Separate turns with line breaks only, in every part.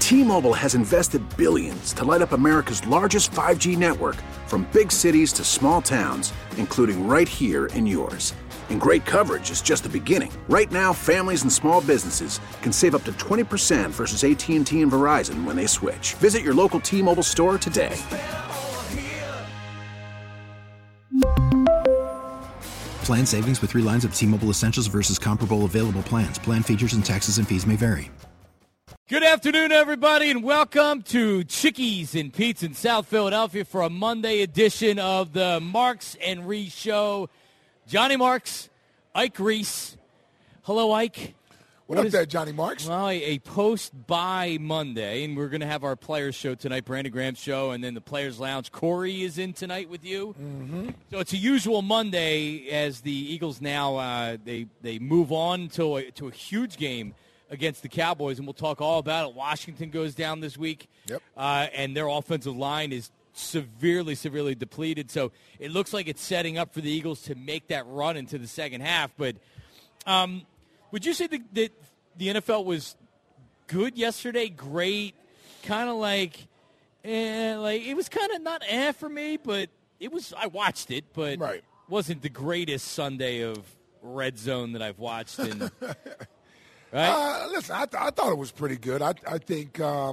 T-Mobile has invested billions to light up America's largest 5G network, from big cities to small towns, including right here in yours. And great coverage is just the beginning. Right now, families and small businesses can save up to 20% versus AT&T and Verizon when they switch. Visit your local T-Mobile store today.
Plan savings with 3 lines of T-Mobile Essentials versus comparable available plans. Plan features and taxes and fees may vary.
Good afternoon, everybody, and welcome to Chickies and Pete's in South Philadelphia for a Monday edition of the Marks and Reese Show. Johnny Marks, Ike Reese. Hello, Ike.
What up there, Johnny Marks?
Well, a post-bye Monday, and we're going to have our Players Show tonight, Brandon Graham's show, and then the Players Lounge. Corey is in tonight with you. Mm-hmm. So it's a usual Monday as the Eagles now they move on to a huge game against the Cowboys, and we'll talk all about it. Washington goes down this week,
yep.
And their offensive line is severely depleted. So it looks like it's setting up for the Eagles to make that run into the second half. But would you say that the NFL was good yesterday? Great, kind of like it was kind of not for me, but it was. I watched it, but
right.
Wasn't the greatest Sunday of Red Zone that I've watched. And right?
Listen, I thought it was pretty good. I think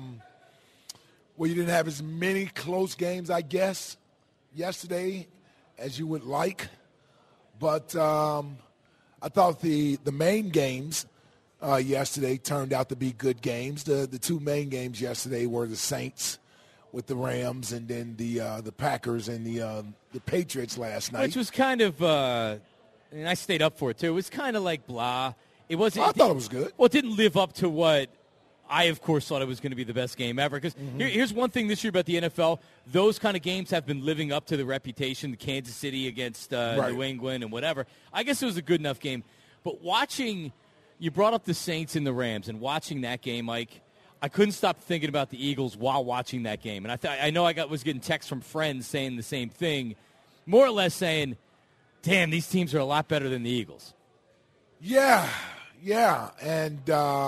you didn't have as many close games, I guess, yesterday as you would like. But I thought the main games yesterday turned out to be good games. The 2 main games yesterday were the Saints with the Rams, and then the Packers and the Patriots last night.
Which was kind of, and I stayed up for it too. It was kind of like blah. It wasn't.
I thought it was good.
Well, it didn't live up to what I, of course, thought it was going to be the best game ever. Because here's one thing this year about the NFL: those kind of games have been living up to the reputation. The Kansas City against New England and whatever. I guess it was a good enough game. But watching, you brought up the Saints and the Rams, and watching that game, Mike, I couldn't stop thinking about the Eagles while watching that game. And I know I was getting texts from friends saying the same thing, more or less saying, "Damn, these teams are a lot better than the Eagles."
Yeah, and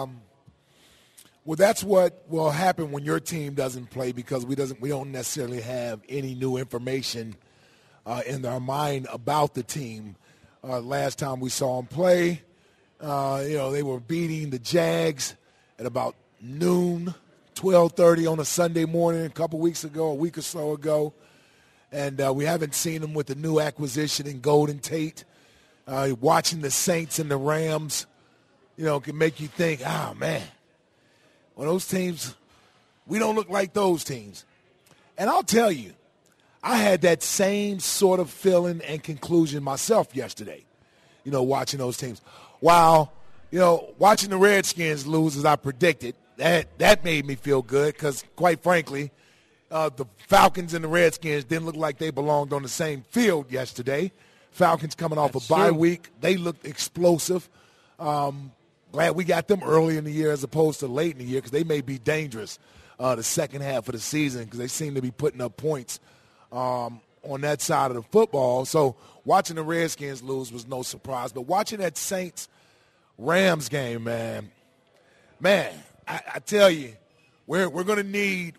that's what will happen when your team doesn't play, because we don't necessarily have any new information in our mind about the team. Last time we saw them play, they were beating the Jags at about noon, 12:30 on a Sunday morning a week or so ago, and we haven't seen them with the new acquisition in Golden Tate. Watching the Saints and the Rams, can make you think, oh, man, well, those teams, we don't look like those teams. And I'll tell you, I had that same sort of feeling and conclusion myself yesterday, watching those teams. While, watching the Redskins lose as I predicted, that made me feel good because, quite frankly, the Falcons and the Redskins didn't look like they belonged on the same field yesterday. Falcons coming off a bye week. They looked explosive. Glad we got them early in the year as opposed to late in the year, because they may be dangerous the second half of the season, because they seem to be putting up points on that side of the football. So watching the Redskins lose was no surprise. But watching that Saints-Rams game, man, I tell you, we're going to need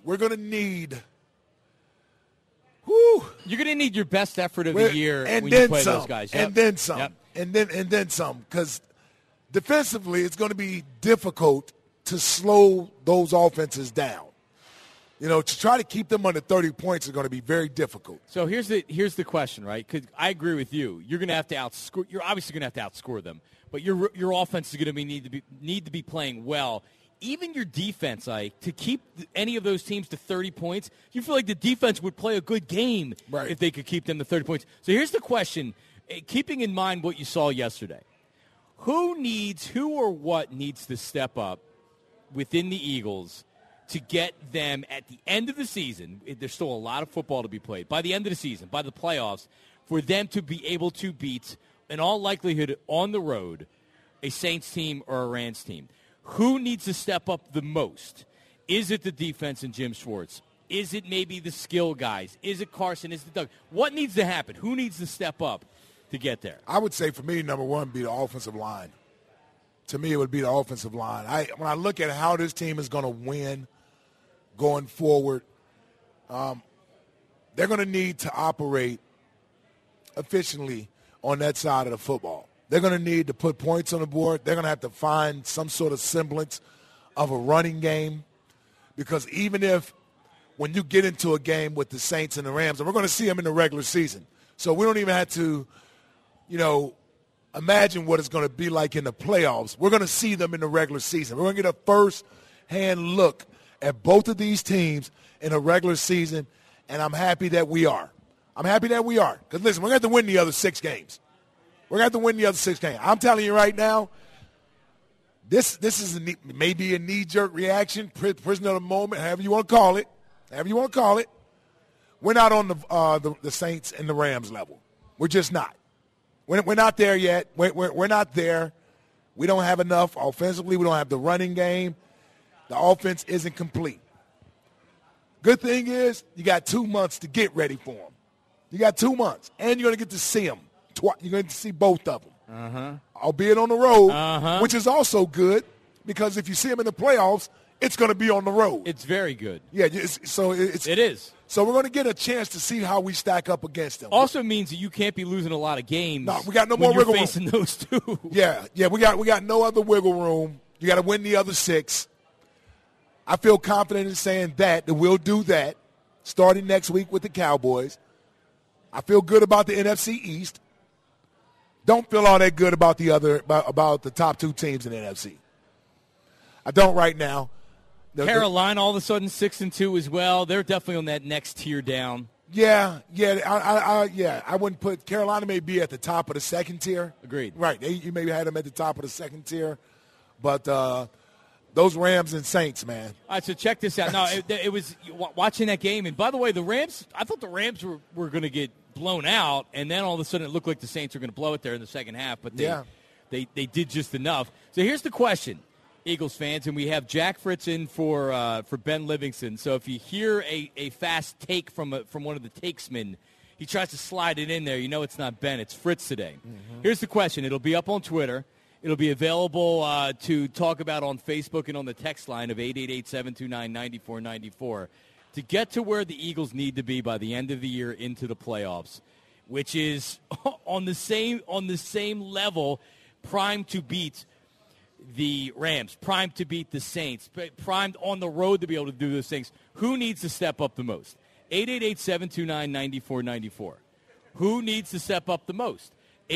whew,
you're going to need your best effort of the year
and
when
then
you play
some,
those guys.
And then some.
Yep.
And then some. Because defensively, it's going to be difficult to slow those offenses down. To try to keep them under 30 points is going to be very difficult.
So here's the question, right? Because I agree with you. You're going to have to outscore. You're obviously going to have to outscore them, but your offense is going to need to be playing well. Even your defense, to keep any of those teams to 30 points, you feel like the defense would play a good game if they could keep them to 30 points. So here's the question, keeping in mind what you saw yesterday. Who or what needs to step up within the Eagles to get them at the end of the season? There's still a lot of football to be played. By the end of the season, by the playoffs, for them to be able to beat, in all likelihood, on the road, a Saints team or a Rams team. Who needs to step up the most? Is it the defense and Jim Schwartz? Is it maybe the skill guys? Is it Carson? Is it Doug? What needs to happen? Who needs to step up to get there?
I would say for me, number one would be the offensive line. To me, it would be the offensive line. When I look at how this team is going to win, going forward, they're going to need to operate efficiently on that side of the football. They're going to need to put points on the board. They're going to have to find some sort of semblance of a running game, because even if when you get into a game with the Saints and the Rams, and we're going to see them in the regular season, so we don't even have to, imagine what it's going to be like in the playoffs. We're going to see them in the regular season. We're going to get a first-hand look at both of these teams in a regular season, and I'm happy that we are. Because, listen, we're going to have to win the other 6 games. I'm telling you right now, this is maybe a knee-jerk reaction, prisoner of the moment, however you want to call it. We're not on the Saints and the Rams level. We're just not. We're not there yet. We're not there. We don't have enough offensively. We don't have the running game. The offense isn't complete. Good thing is you got 2 months to get ready for them. You got 2 months, and you're going to get to see them. You're going to see both of them, albeit on the road, which is also good, because if you see them in the playoffs, it's going to be on the road.
It's very good.
Yeah, it is. So we're going to get a chance to see how we stack up against them.
Also means that you can't be losing a lot of games.
No, we got no more wiggle room.
Facing those two.
Yeah, we got no other wiggle room. You got to win the other 6. I feel confident in saying that we'll do that starting next week with the Cowboys. I feel good about the NFC East. Don't feel all that good about the top 2 teams in the NFC. I don't right now.
Carolina all of a sudden 6-2 as well. They're definitely on that next tier down.
Yeah. I wouldn't put Carolina may be at the top of the 2nd tier.
Agreed.
Right. You maybe had them at the top of the 2nd tier, but those Rams and Saints, man.
All right, so check this out. No, it was watching that game, and by the way, the Rams. I thought the Rams were going to get blown out, and then all of a sudden it looked like the Saints were going to blow it there in the second half, but they did just enough. So here's the question, Eagles fans, and we have Jack Fritz in for Ben Livingston. So if you hear a fast take from one of the takesmen, he tries to slide it in there. You know it's not Ben, it's Fritz today. Mm-hmm. Here's the question. It'll be up on Twitter. It'll be available to talk about on Facebook and on the text line of 888-729-9494 to get to where the Eagles need to be by the end of the year into the playoffs, which is on the same level, primed to beat the Rams, primed to beat the Saints, primed on the road to be able to do those things. Who needs to step up the most? 888-729-9494. Who needs to step up the most?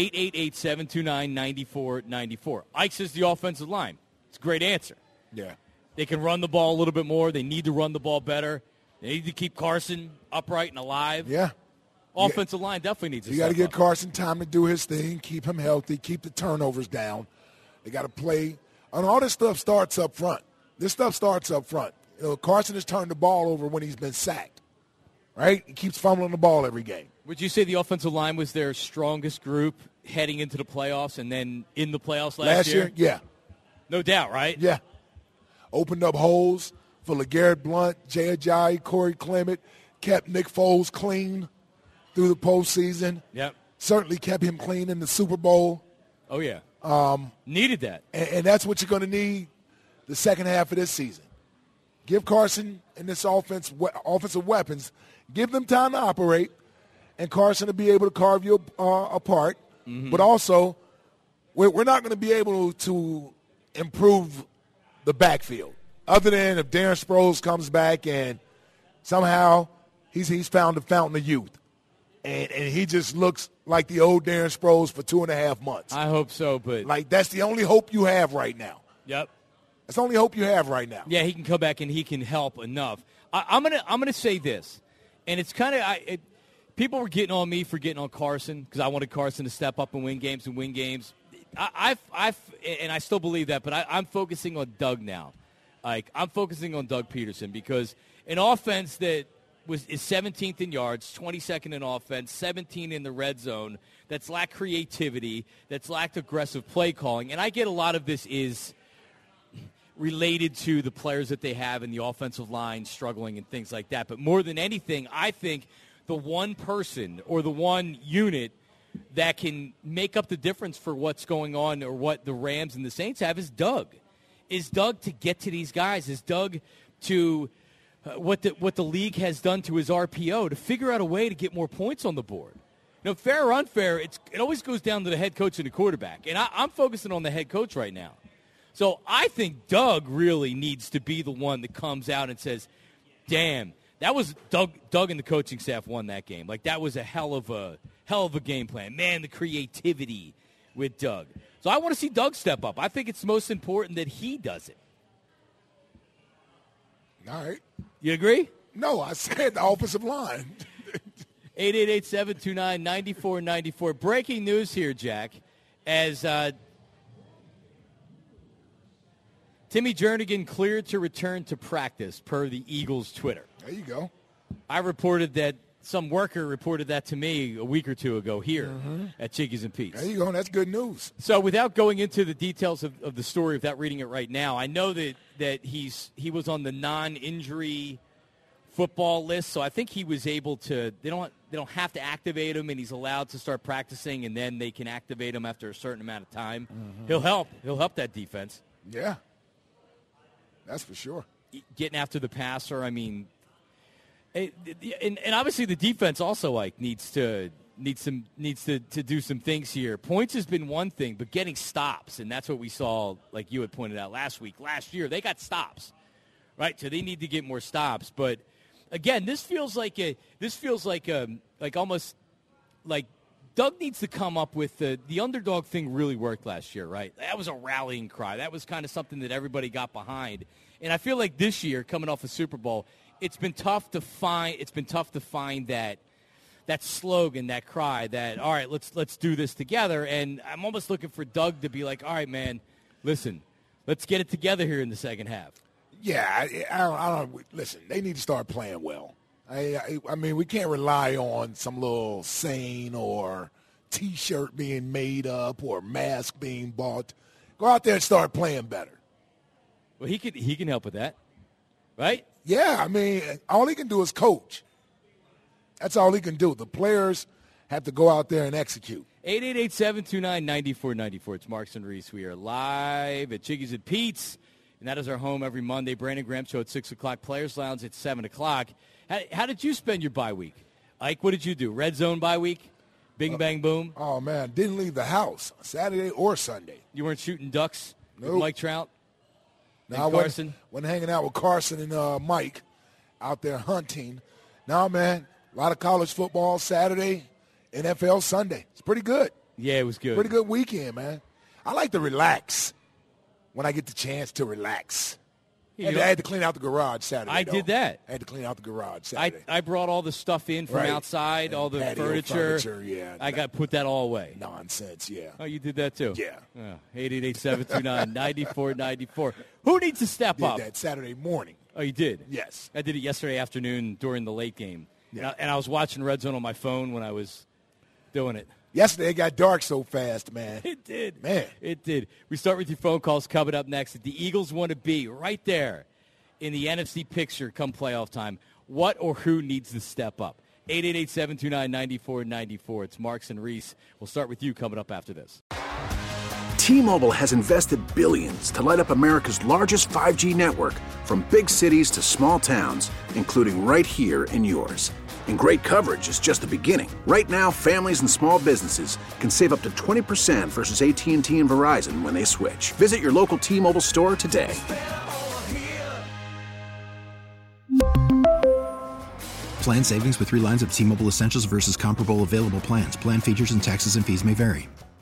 888-729-9494. Ike says the offensive line. It's a great answer.
Yeah.
They can run the ball a little bit more. They need to run the ball better. They need to keep Carson upright and alive.
Yeah.
Offensive line definitely needs to step up.
You got to give Carson time to do his thing, keep him healthy, keep the turnovers down. They got to play. And all this stuff starts up front. Carson has turned the ball over when he's been sacked. Right? He keeps fumbling the ball every game.
Would you say the offensive line was their strongest group heading into the playoffs and then in the playoffs last year?
Yeah.
No doubt, right?
Yeah. Opened up holes for LeGarrette Blount, Jay Ajayi, Corey Clement, kept Nick Foles clean through the postseason.
Yep.
Certainly kept him clean in the Super Bowl.
Oh, yeah. Needed that.
And that's what you're going to need the second half of this season. Give Carson and this offensive weapons, give them time to operate, and Carson will be able to carve you apart. Mm-hmm. But also, we're not going to be able to improve the backfield, other than if Darren Sproles comes back and somehow he's found the fountain of youth. And he just looks like the old Darren Sproles for 2.5 months.
I hope so, but
that's the only hope you have right now.
Yep.
That's the only hope you have right now.
Yeah, he can come back and he can help enough. I'm gonna say this, and it's kind of people were getting on me for getting on Carson because I wanted Carson to step up and win games. I still believe that, but I'm focusing on Doug now. Like I'm focusing on Doug Peterson because an offense that is 17th in yards, 22nd in offense, 17 in the red zone, that's lacked creativity, that's lacked aggressive play calling, and I get a lot of this is related to the players that they have in the offensive line struggling and things like that. But more than anything, I think the one person or the one unit that can make up the difference for what's going on or what the Rams and the Saints have is Doug. Is Doug to get to these guys? Is Doug to what the league has done to his RPO to figure out a way to get more points on the board. Fair or unfair, it always goes down to the head coach and the quarterback. And I'm focusing on the head coach right now. So I think Doug really needs to be the one that comes out and says, damn, that was Doug and the coaching staff won that game. Like, that was a hell of a game plan. Man, the creativity with Doug. So I want to see Doug step up. I think it's most important that he does it.
All right.
You agree?
No, I said the offensive line.
888-729-9494. Breaking news here, Jack, as Timmy Jernigan cleared to return to practice per the Eagles' Twitter.
There you go.
I reported that. Some worker reported that to me a week or two ago here at Chickies and Pete's.
There you go. That's good news.
So without going into the details of the story, without reading it right now, I know that he was on the non-injury football list, so I think he was able to. They don't have to activate him, and he's allowed to start practicing, and then they can activate him after a certain amount of time. He'll help that defense.
Yeah, that's for sure.
Getting after the passer, I mean. And obviously the defense also needs to do some things here. Points has been one thing, but getting stops, and that's what we saw, like you had pointed out last year, they got stops, right? So they need to get more stops. But again, this feels like almost like Doug needs to come up with the underdog thing. Really worked last year, right? That was a rallying cry. That was kind of something that everybody got behind. And I feel like this year, coming off a Super Bowl, it's been tough to find that slogan, that cry, that all right, let's do this together. And I'm almost looking for Doug to be like, all right, man, listen, let's get it together here in the second half.
Yeah, I don't listen. They need to start playing well. I mean, we can't rely on some little saying or T-shirt being made up or mask being bought. Go out there and start playing better.
Well, he can help with that, right?
Yeah, I mean, all he can do is coach. That's all he can do. The players have to go out there and execute.
888-729-9494. It's Marks and Reese. We are live at Chickies and Pete's, and that is our home every Monday. Brandon Graham Show at 6 o'clock. Players Lounge at 7 o'clock. How did you spend your bye week? Ike, what did you do? Red Zone bye week? Bing, bang, boom?
Oh, man, didn't leave the house Saturday or Sunday.
You weren't shooting ducks with
Nope.
Mike Trout?
No, I wasn't hanging out with Carson and Mike out there hunting. No, man, a lot of college football Saturday, NFL Sunday. It's pretty good.
Yeah, it was good.
Pretty good weekend, man. I like to relax when I get the chance to relax. I had to clean out the garage Saturday.
I did that.
I had to clean out the garage Saturday.
I brought all the stuff in from outside, and all the furniture.
Yeah.
I got put that all away.
Nonsense, yeah.
Oh, you did that too?
Yeah.
888-729-9494. Who needs to step up?
Did that Saturday morning.
Oh, you did?
Yes.
I did it yesterday afternoon during the late game.
Yeah.
And I was watching Red Zone on my phone when I was doing it.
Yesterday it got dark so fast, man.
It did.
Man.
It did. We start with your phone calls coming up next. The Eagles want to be right there in the NFC picture come playoff time. What or who needs to step up? 888-729-9494. It's Marks and Reese. We'll start with you coming up after this.
T-Mobile has invested billions to light up America's largest 5G network, from big cities to small towns, including right here in yours. And great coverage is just the beginning. Right now, families and small businesses can save up to 20% versus AT&T and Verizon when they switch. Visit your local T-Mobile store today.
Plan savings with 3 lines of T-Mobile Essentials versus comparable available plans. Plan features and taxes and fees may vary.